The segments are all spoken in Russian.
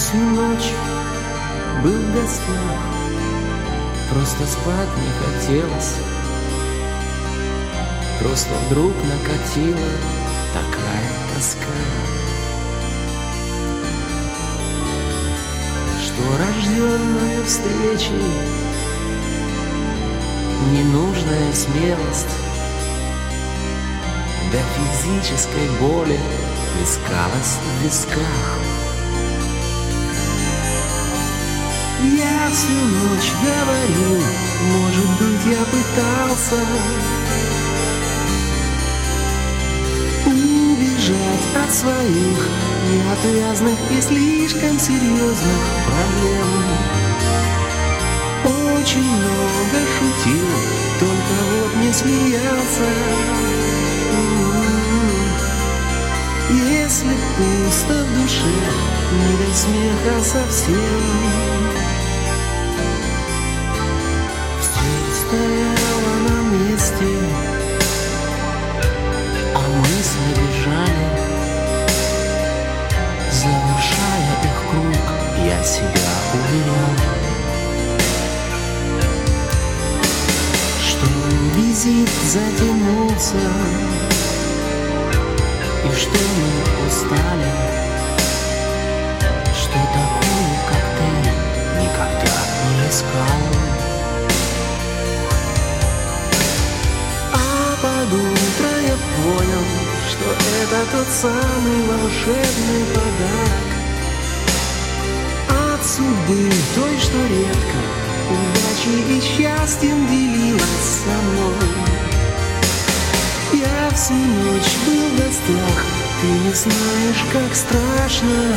всю ночь был в гостях, просто спать не хотелось. Просто вдруг накатила такая тоска, что рожденная встречей ненужная смелость до физической боли плескалась в висках. Я всю ночь говорил, может быть, я пытался убежать от своих неотвязных и слишком серьезных проблем. Очень много шутил, только вот не смеялся. Если пусто в душе, не до смеха совсем. Все стояло на месте, а мысли бежали. Завершая их круг, я себя уверял, что визит затянулся, и что мы устали, что такую, как ты, никогда не искал. А под утро я понял, что это тот самый волшебный подарок от судьбы, той, что редко удачей и счастьем делилась со мной. Я всю ночь был в гостях, ты не знаешь, как страшно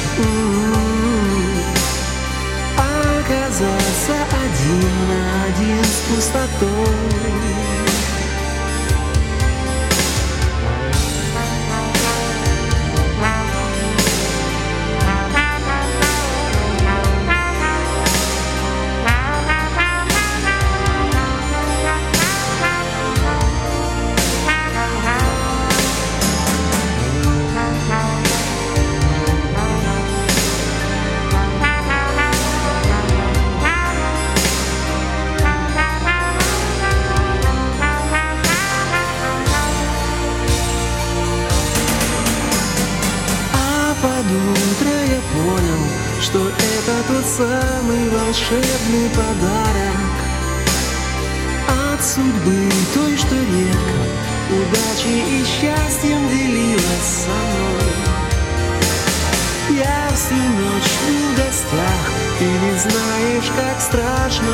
оказаться один на один с пустотой. Под утро я понял, что это тот самый волшебный подарок от судьбы, той, что редко удачей и счастьем делилась со мной. Я всю ночь был в гостях, ты не знаешь, как страшно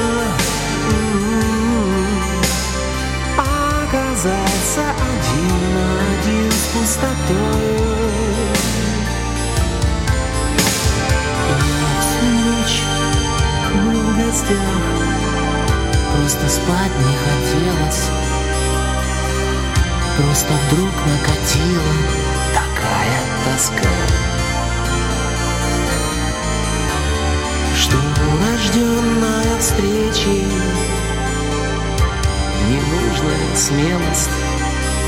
оказаться один на один с пустотой. Просто спать не хотелось, просто вдруг накатила такая тоска, что рожденная встречей ненужная смелость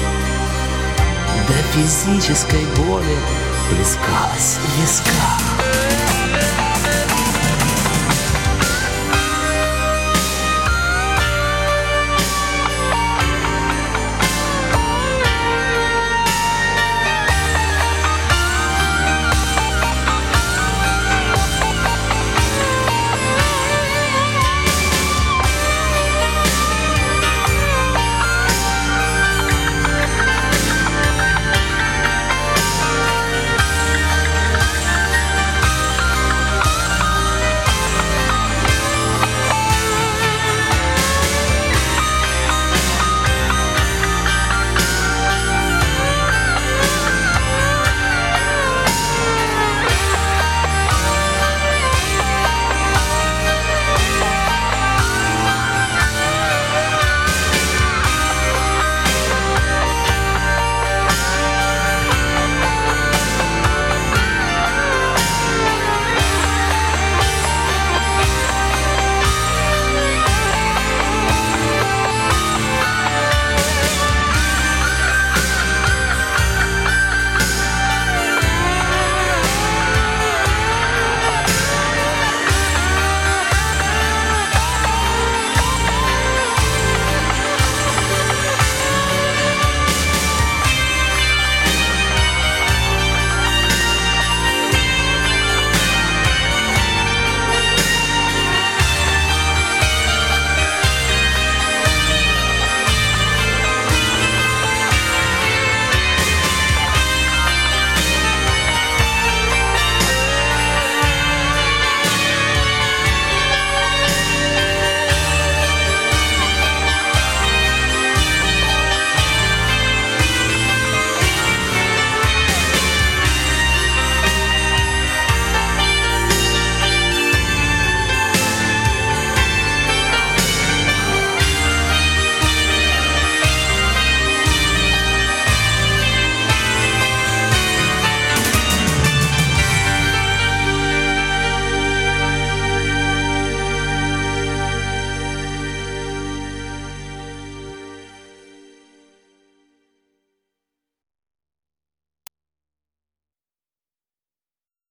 до физической боли плескалась в висках.